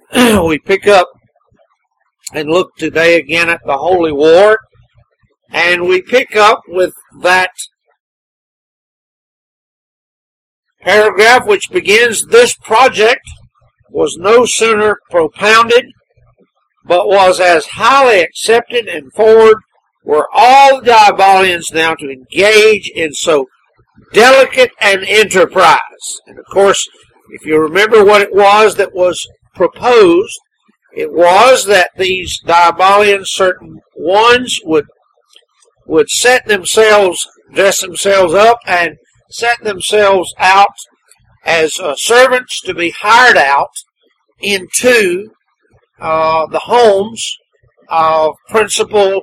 We pick up and look today again at the Holy War, and we pick up with that paragraph which begins, "This project was no sooner propounded, but was as highly accepted and forward were all the Dybalians now to engage in so delicate an enterprise." And of course, if you remember what it was that was proposed, it was that these Dybalians, certain ones, would set themselves, dress themselves up, and set themselves out as servants to be hired out into the homes of principal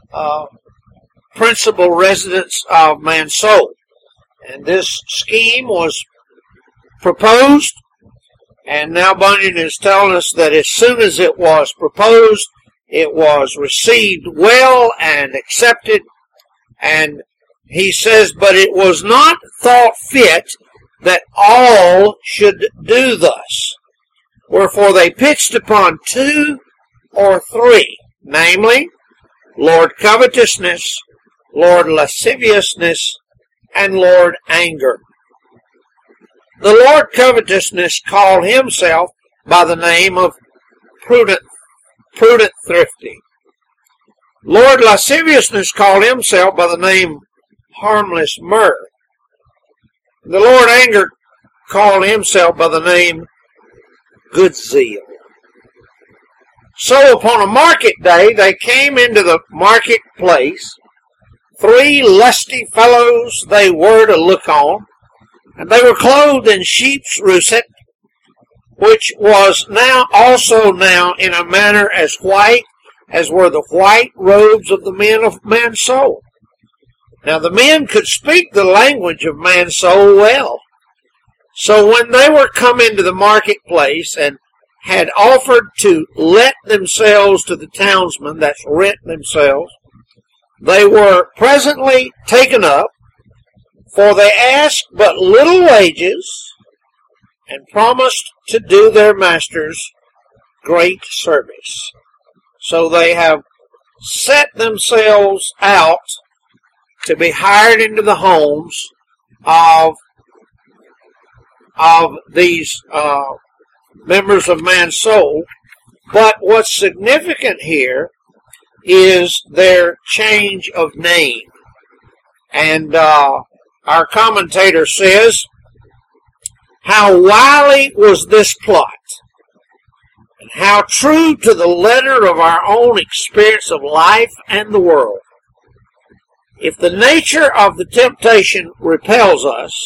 residents of man's soul. And this scheme was proposed, and now Bunyan is telling us that as soon as it was proposed, it was received well and accepted, and he says, "But it was not thought fit that all should do thus. Wherefore they pitched upon 2 or 3, namely, Lord Covetousness, Lord Lasciviousness, and Lord Anger. The Lord Covetousness called himself by the name of Prudent Thrifty. Lord Lasciviousness called himself by the name Harmless Mirth. The Lord Anger called himself by the name Good Zeal. So upon a market day they came into the marketplace. 3 lusty fellows they were to look on, and they were clothed in sheep's russet, which was now in a manner as white as were the white robes of the men of man's soul. Now the men could speak the language of man's soul well. So when they were come into the marketplace and had offered to let themselves to the townsmen, that's rent themselves, they were presently taken up, for they asked but little wages, and promised to do their masters great service. So they have set themselves out to be hired into the homes of these members of man's soul. But what's significant here is their change of name. And our commentator says, "How wily was this plot, and how true to the letter of our own experience of life and the world. If the nature of the temptation repels us,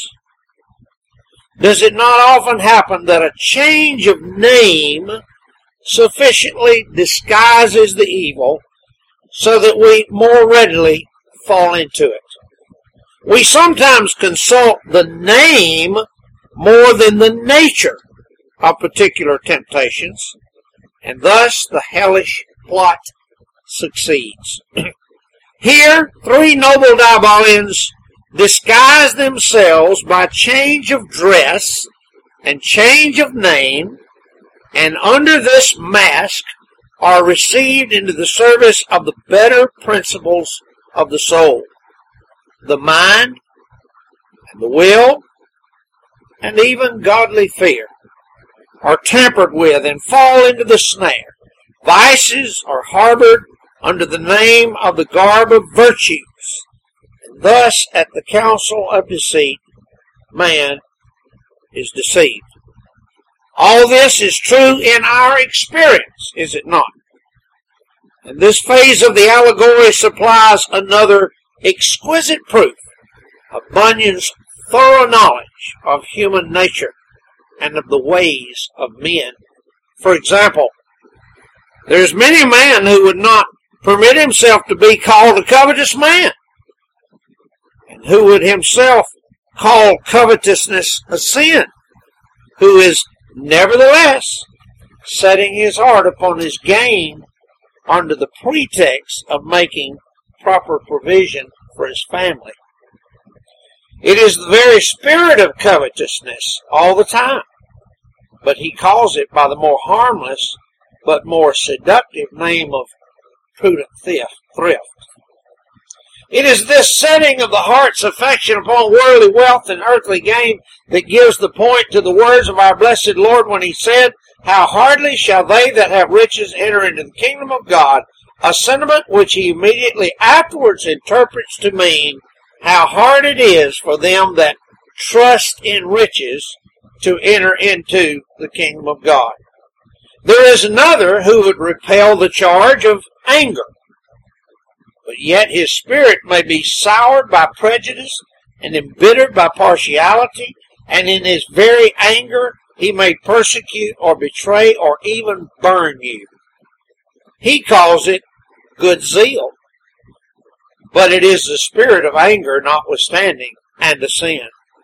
does it not often happen that a change of name sufficiently disguises the evil so that we more readily fall into it? We sometimes consult the name more than the nature of particular temptations, and thus the hellish plot succeeds." Here, 3 noble Dybalians disguise themselves by change of dress and change of name, and under this mask are received into the service of the better principles of the soul. The mind, and the will, and even godly fear are tampered with and fall into the snare. Vices are harbored under the name of the garb of virtues, and thus at the counsel of deceit man is deceived. All this is true in our experience, is it not? And this phase of the allegory supplies another exquisite proof of Bunyan's thorough knowledge of human nature and of the ways of men. For example, there's many a man who would not permit himself to be called a covetous man, and who would himself call covetousness a sin, who is nevertheless setting his heart upon his gain under the pretext of making proper provision for his family. It is the very spirit of covetousness all the time. but he calls it by the more harmless but more seductive name of prudent thrift. It is this setting of the heart's affection upon worldly wealth and earthly gain that gives the point to the words of our blessed Lord when he said, "How hardly shall they that have riches enter into the kingdom of God," a sentiment which he immediately afterwards interprets to mean how hard it is for them that trust in riches to enter into the kingdom of God. There is another who would repel the charge of anger, but yet his spirit may be soured by prejudice and embittered by partiality, and in his very anger he may persecute or betray or even burn you. He calls it good zeal, but it is the spirit of anger notwithstanding, and a sin.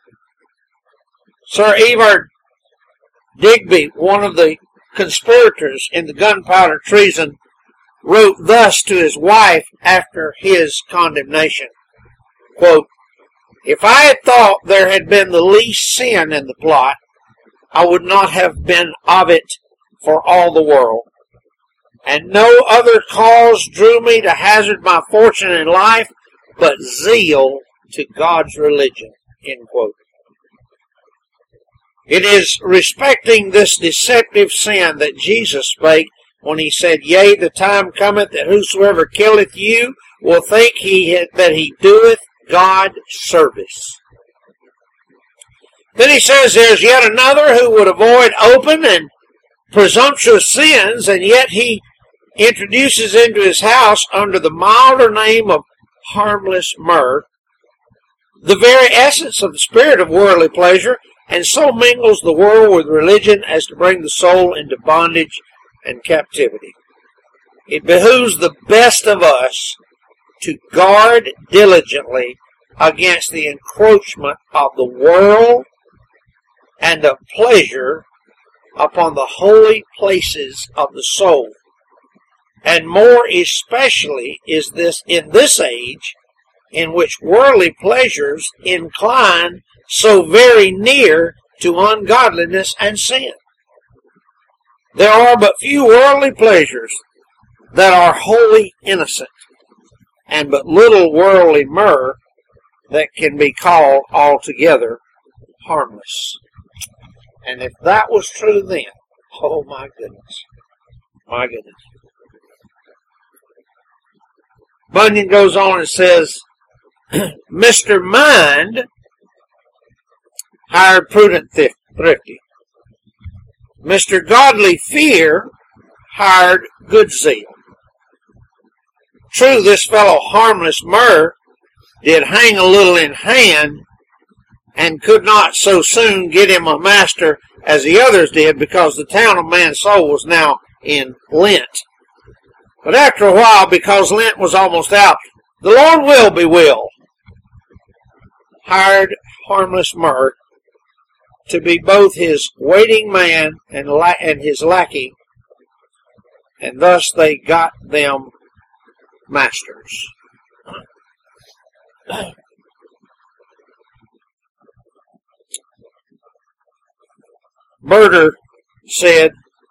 Sir Everard Digby, one of the conspirators in the gunpowder treason, wrote thus to his wife after his condemnation, quote, "If I had thought there had been the least sin in the plot, I would not have been of it for all the world, and no other cause drew me to hazard my fortune in life but zeal to God's religion." End quote. It is respecting this deceptive sin that Jesus spake when he said, "Yea, the time cometh that whosoever killeth you will think that he doeth God service." Then he says there's yet another who would avoid open and presumptuous sins, and yet he introduces into his house under the milder name of harmless mirth the very essence of the spirit of worldly pleasure, and so mingles the world with religion as to bring the soul into bondage and captivity. It behooves the best of us to guard diligently against the encroachment of the world and of pleasure upon the holy places of the soul. And more especially is this in this age in which worldly pleasures incline so very near to ungodliness and sin. There are but few worldly pleasures that are wholly innocent, and but little worldly myrrh that can be called altogether harmless. And if that was true then, oh my goodness, my goodness. Bunyan goes on and says, Mr. Mind hired prudent thrifty. Mr. Godly Fear hired good zeal. True, this fellow harmless myrrh did hang a little in hand, and could not so soon get him a master as the others did, because the town of Mansoul was now in Lent. But after a while, because Lent was almost out, the Lord will be will hired harmless myrrh to be both his waiting man and his lackey, and thus they got them masters. Berger said,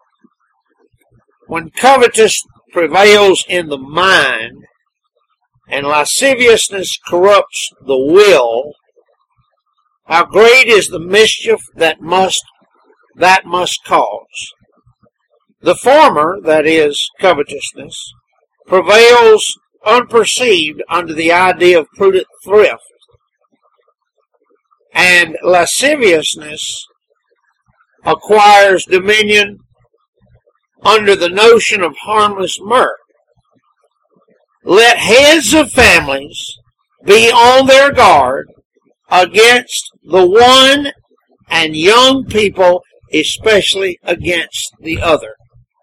when covetous prevails in the mind and lasciviousness corrupts the will, how great is the mischief that must cause. The former, that is, covetousness, prevails unperceived under the idea of prudent thrift, and lasciviousness acquires dominion under the notion of harmless mirth. Let heads of families be on their guard against the one, and young people especially against the other.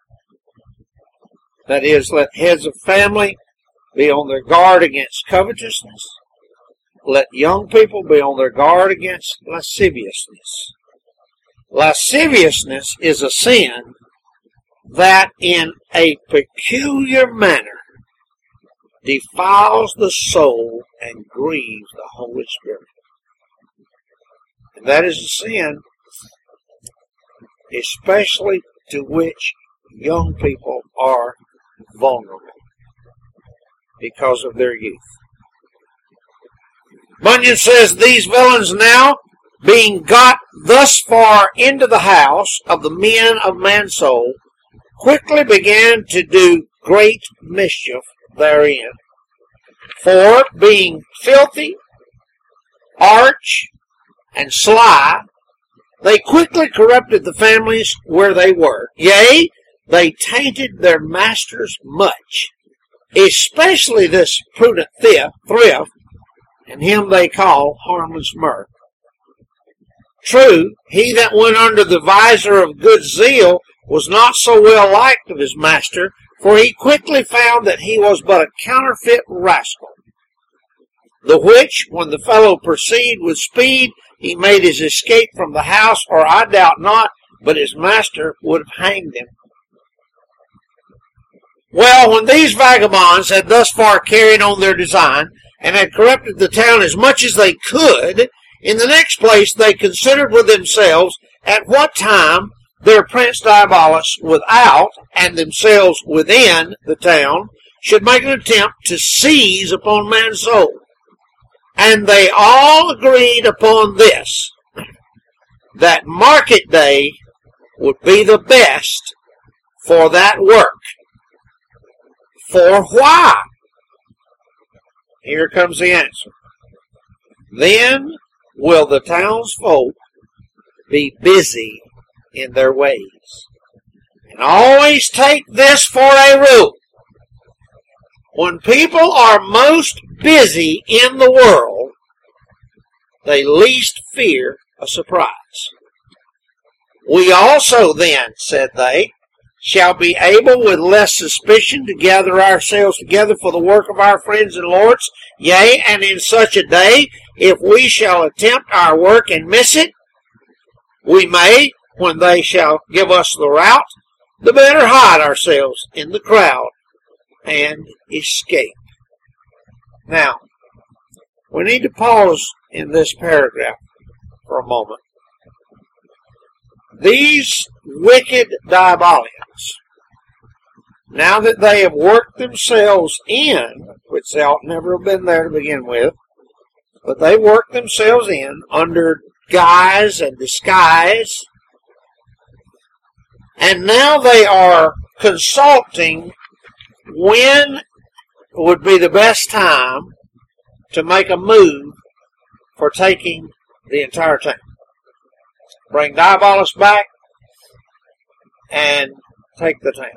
That is, let heads of family be on their guard against covetousness. Let young people be on their guard against lasciviousness. Lasciviousness is a sin that in a peculiar manner defiles the soul and grieves the Holy Spirit. And that is a sin especially to which young people are vulnerable because of their youth. Bunyan says, these villains now, being got thus far into the house of the men of man's soul, quickly began to do great mischief therein. For, being filthy, arch, and sly, they quickly corrupted the families where they were. Yea, they tainted their masters much, especially this prudent thrift, and him they call harmless mirth. True, he that went under the visor of good zeal was not so well liked of his master, for he quickly found that he was but a counterfeit rascal. The which, when the fellow perceived with speed, he made his escape from the house, or I doubt not, but his master would have hanged him. Well, when these vagabonds had thus far carried on their design, and had corrupted the town as much as they could, in the next place they considered with themselves at what time their prince Diabolus without, and themselves within the town, should make an attempt to seize upon man's soul. And they all agreed upon this, that market day would be the best for that work. For why? Here comes the answer. Then will the townsfolk be busy in their ways. And always take this for a rule. When people are most busy in the world, they least fear a surprise. We also then, said they, shall be able with less suspicion to gather ourselves together for the work of our friends and lords. Yea, and in such a day, if we shall attempt our work and miss it, we may, when they shall give us the rout, the better hide ourselves in the crowd and escape. Now, we need to pause in this paragraph for a moment. These wicked Diabolians, now that they have worked themselves in, which they ought never have been there to begin with, but they worked themselves in under guise and disguise, and now they are consulting when would be the best time to make a move for taking the entire town. Bring Diabolus back and take the town.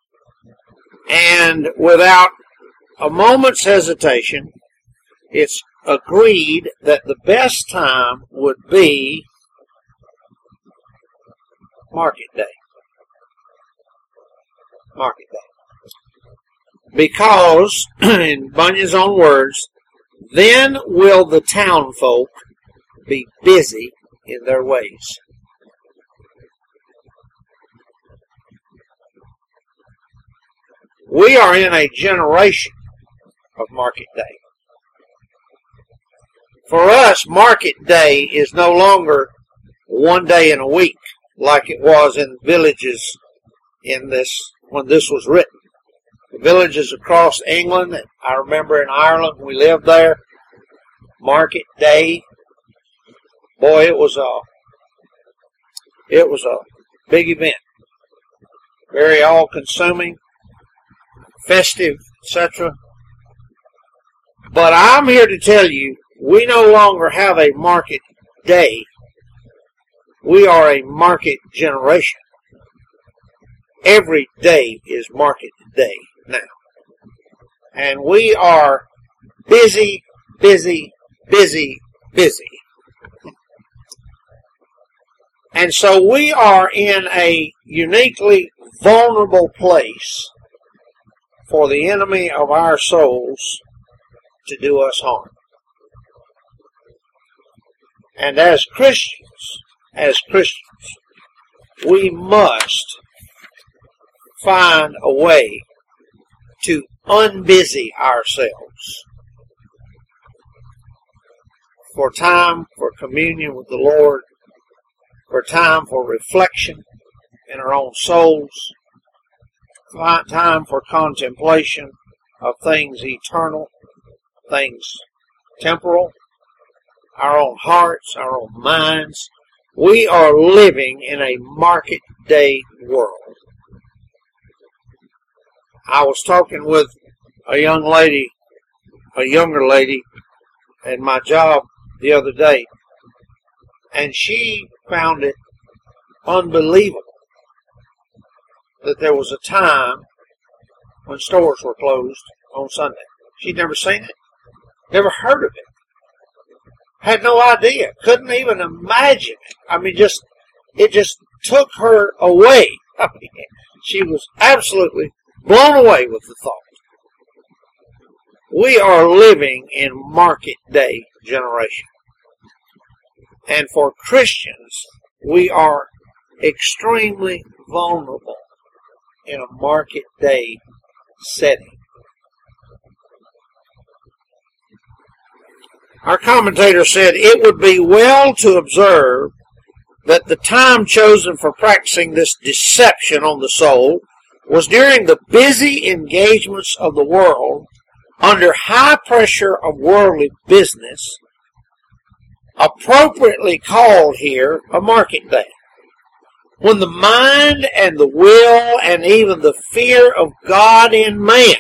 And without a moment's hesitation, it's agreed that the best time would be market day. Market day. Because, in Bunyan's own words, then will the townfolk be busy in their ways. We are in a generation of market day. For us, market day is no longer one day in a week like it was in villages in this when this was written. The villages across England, I remember in Ireland when we lived there, market day, boy, it was a big event. Very all-consuming, festive, etc. But I'm here to tell you, we no longer have a market day. We are a market generation. Every day is market day now. And we are busy, busy, busy, busy. And so we are in a uniquely vulnerable place for the enemy of our souls to do us harm. And as Christians, we must find a way to unbusy ourselves for time for communion with the Lord, for time for reflection, their own souls, time for contemplation of things eternal, things temporal, our own hearts, our own minds. We are living in a market day world. I was talking with a younger lady at my job the other day, and she found it unbelievable that there was a time when stores were closed on Sunday. She'd never seen it, never heard of it, had no idea, couldn't even imagine it. I mean, it just took her away. I mean, she was absolutely blown away with the thought. We are living in market day generation. And for Christians, we are extremely vulnerable in a market day setting. Our commentator said it would be well to observe that the time chosen for practicing this deception on the soul was during the busy engagements of the world under high pressure of worldly business, appropriately called here a market day, when the mind and the will and even the fear of God in man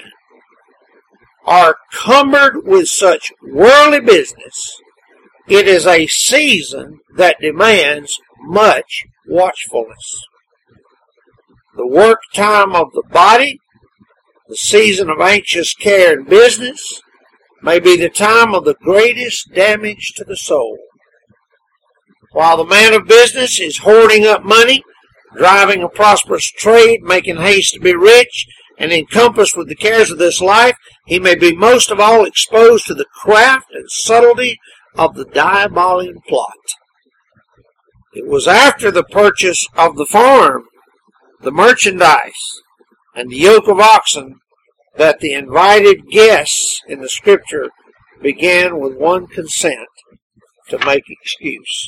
are cumbered with such worldly business. It is a season that demands much watchfulness. The work time of the body, the season of anxious care and business, may be the time of the greatest damage to the soul. While the man of business is hoarding up money, driving a prosperous trade, making haste to be rich, and encompassed with the cares of this life, he may be most of all exposed to the craft and subtlety of the diabolical plot. It was after the purchase of the farm, the merchandise, and the yoke of oxen that the invited guests in the Scripture began with one consent to make excuse.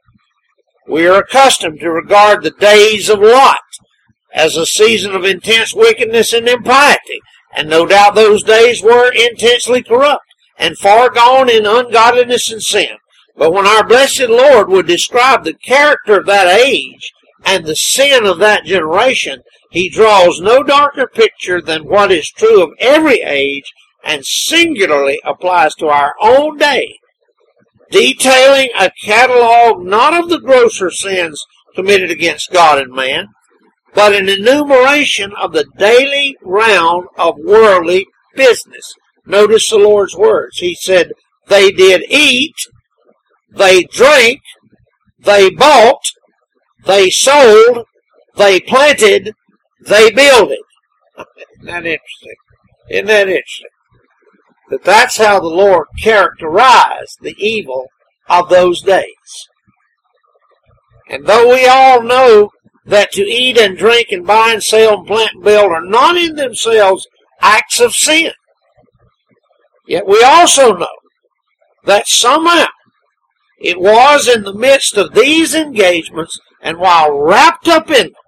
We are accustomed to regard the days of Lot as a season of intense wickedness and impiety, and no doubt those days were intensely corrupt and far gone in ungodliness and sin. But when our blessed Lord would describe the character of that age and the sin of that generation, he draws no darker picture than what is true of every age and singularly applies to our own day, detailing a catalog not of the grosser sins committed against God and man, but an enumeration of the daily round of worldly business. Notice the Lord's words. He said, they did eat, they drank, they bought, they sold, they planted, they builded. Isn't that interesting? Isn't that interesting? That's how the Lord characterized the evil of those days. And though we all know that to eat and drink and buy and sell and plant and build are not in themselves acts of sin, yet we also know that somehow it was in the midst of these engagements and while wrapped up in them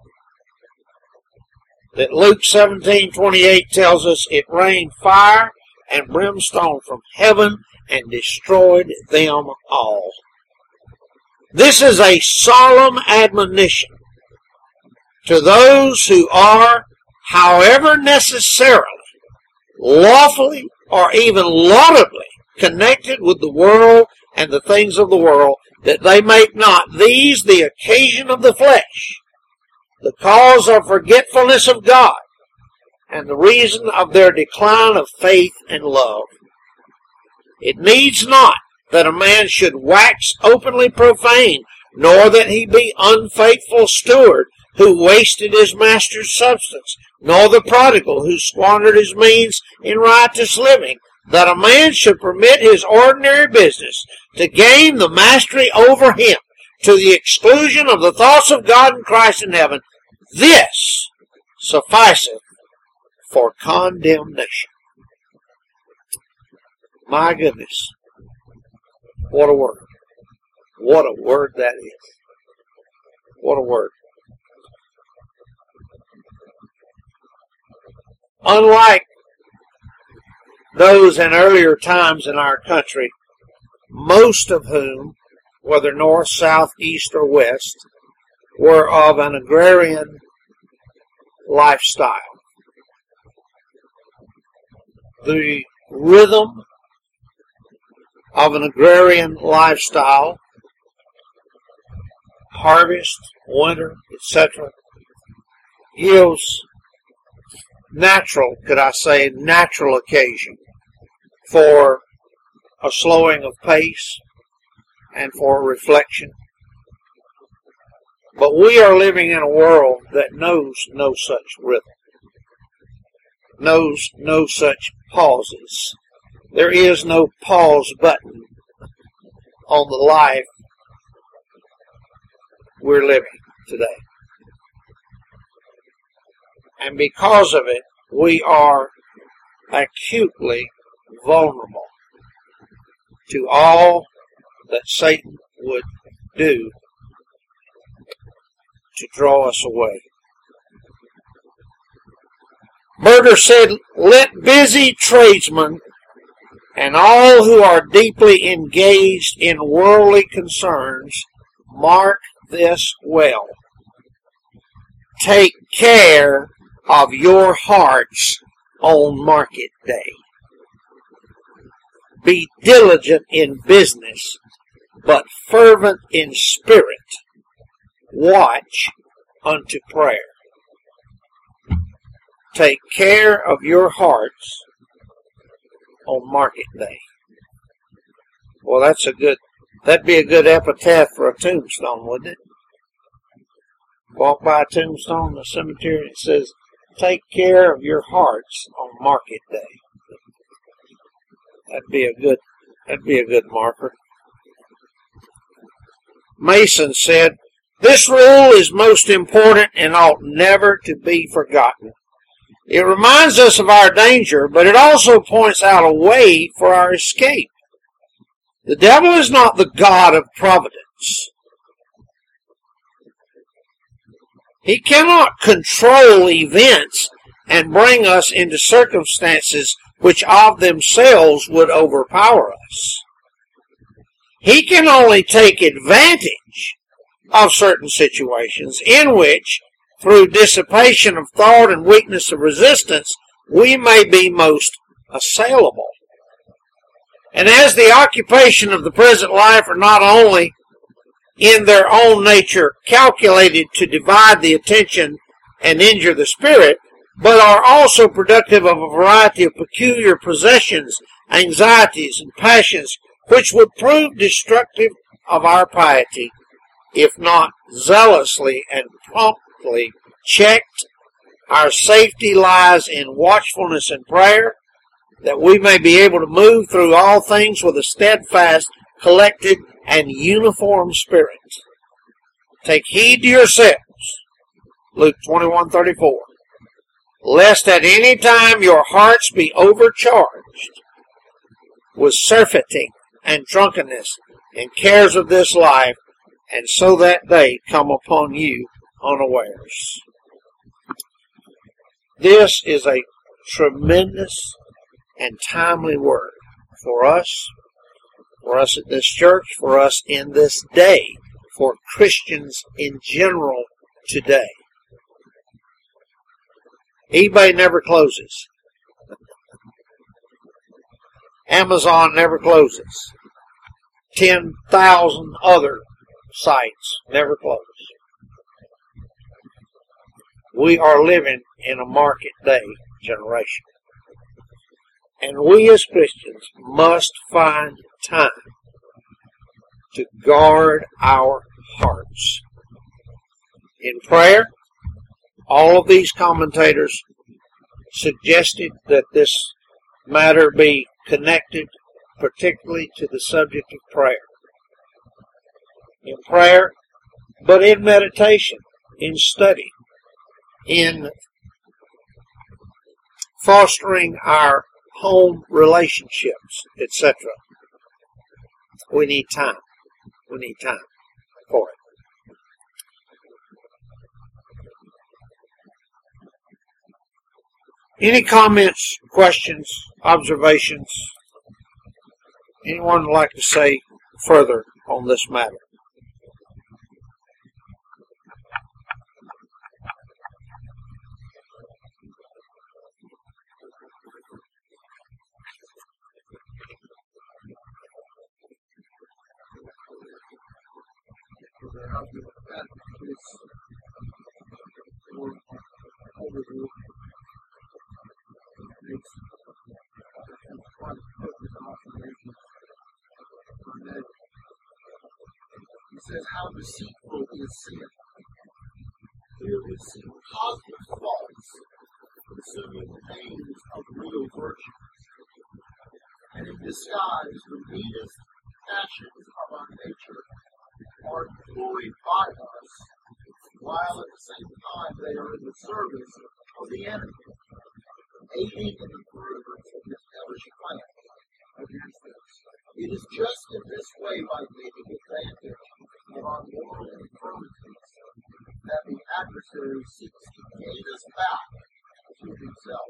that Luke 17:28 tells us it rained fire and brimstone from heaven and destroyed them all. This is a solemn admonition to those who are, however necessarily, lawfully, or even laudably connected with the world and the things of the world, that they make not these the occasion of the flesh, the cause of forgetfulness of God, and the reason of their decline of faith and love. It needs not that a man should wax openly profane, nor that he be unfaithful steward, who wasted his master's substance, nor the prodigal, who squandered his means in riotous living, that a man should permit his ordinary business to gain the mastery over him, to the exclusion of the thoughts of God and Christ in heaven. This sufficeth for condemnation. My goodness. What a word. What a word that is. What a word. unlike those in earlier times in our country, most of whom, whether north, south, east, or west, were of an agrarian lifestyle. The rhythm of an agrarian lifestyle, harvest, winter, etc., gives natural occasion for a slowing of pace and for reflection. But we are living in a world that knows no such rhythm, knows no such pauses. There is no pause button on the life we're living today. And because of it, we are acutely vulnerable to all that Satan would do to draw us away. Berger said, "Let busy tradesmen and all who are deeply engaged in worldly concerns mark this well. Take care of your hearts on market day. Be diligent in business, but fervent in spirit. Watch unto prayer." Take care of your hearts on market day. Well, that'd be a good epitaph for a tombstone, wouldn't it? Walk by a tombstone in the cemetery and it says, "Take care of your hearts on market day." That'd be a good marker. Mason said, "This rule is most important and ought never to be forgotten. It reminds us of our danger, but it also points out a way for our escape. The devil is not the God of providence. He cannot control events and bring us into circumstances which of themselves would overpower us. He can only take advantage of certain situations in which, through dissipation of thought and weakness of resistance, we may be most assailable. And as the occupation of the present life are not only in their own nature calculated to divide the attention and injure the spirit, but are also productive of a variety of peculiar possessions, anxieties, and passions, which would prove destructive of our piety, if not zealously and promptly checked. Our safety lies in watchfulness and prayer, that we may be able to move through all things with a steadfast, collected, and uniform spirit. Take heed to yourselves," Luke 21:34, "lest at any time your hearts be overcharged with surfeiting and drunkenness and cares of this life, and so that day come upon you unawares." This is a tremendous and timely word for us at this church, for us in this day, for Christians in general today. eBay never closes. Amazon never closes. 10,000 other sites never close. We are living in a market day generation. And we as Christians must find time to guard our hearts. In prayer, all of these commentators suggested that this matter be connected particularly to the subject of prayer. In prayer, but in meditation, in study, in fostering our home relationships, etc. We need time. We need time for it. Any comments, questions, observations? Anyone would like to say further on this matter? He says, how deceitful is sin. Here we see positive thoughts consuming the pains of real virtue. And in disguise, the meanest passions of our nature are employed by us, while at the same time they are in the service of the enemy, aiding in the furtherance of his hellish plan against us. It is just in this way, by taking advantage of our moral infirmities, that the adversary seeks to gain us back to himself.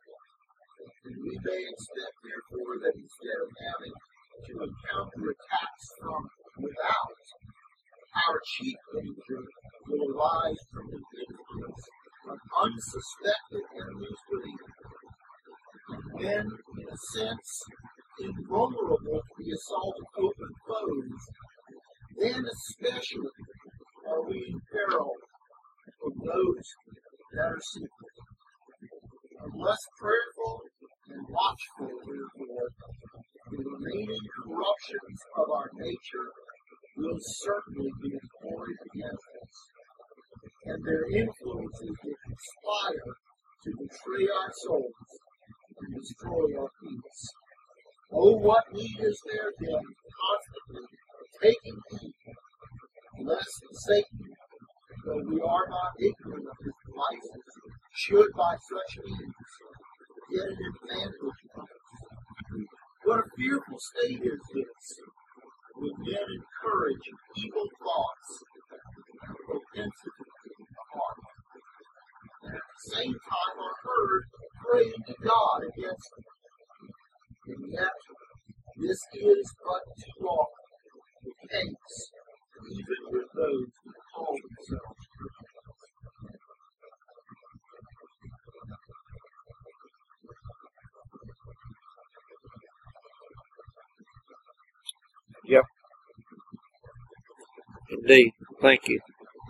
And we may expect, therefore, that instead of having to encounter attacks from without, our chief danger will arise from the influence of unsuspected enemies within. And then, in a sense, invulnerable to the assault of open foes, then especially are we in peril from those that are secret. Unless prayerful and watchful, therefore, the remaining corruptions of our nature will certainly be employed against us, and their influences will conspire to betray our souls and destroy our peace. Oh, what need is there then constantly taking heed, lest Satan, though we are not ignorant of his devices, should by such means get an advantage of us. What a fearful state is this, when men encourage evil thoughts and propensities in the heart, and at the same time are heard praying to God against them. And yet, this is but too often the case, even with those who call themselves Christians. Yep. Indeed. Thank you.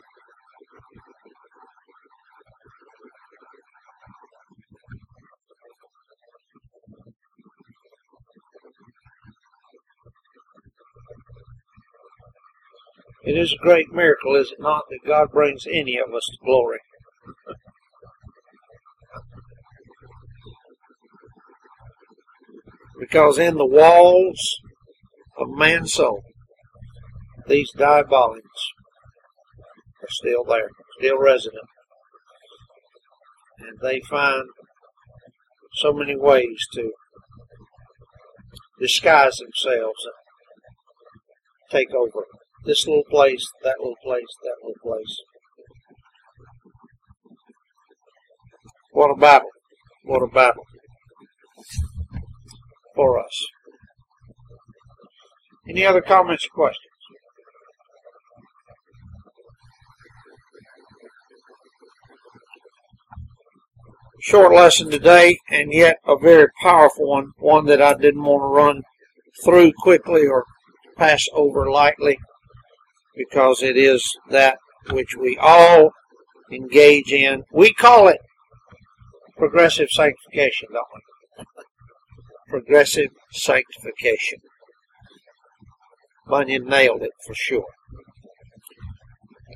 It is a great miracle, is it not, that God brings any of us to glory. Because in the walls of man's soul, these diabolics are still there, still resident. And they find so many ways to disguise themselves and take over this little place, that little place, that little place. What a battle. What a battle for us. Any other comments or questions? Short lesson today, and yet a very powerful one that I didn't want to run through quickly or pass over lightly, because it is that which we all engage in. We call it progressive sanctification, don't we? Progressive sanctification. Bunyan nailed it for sure.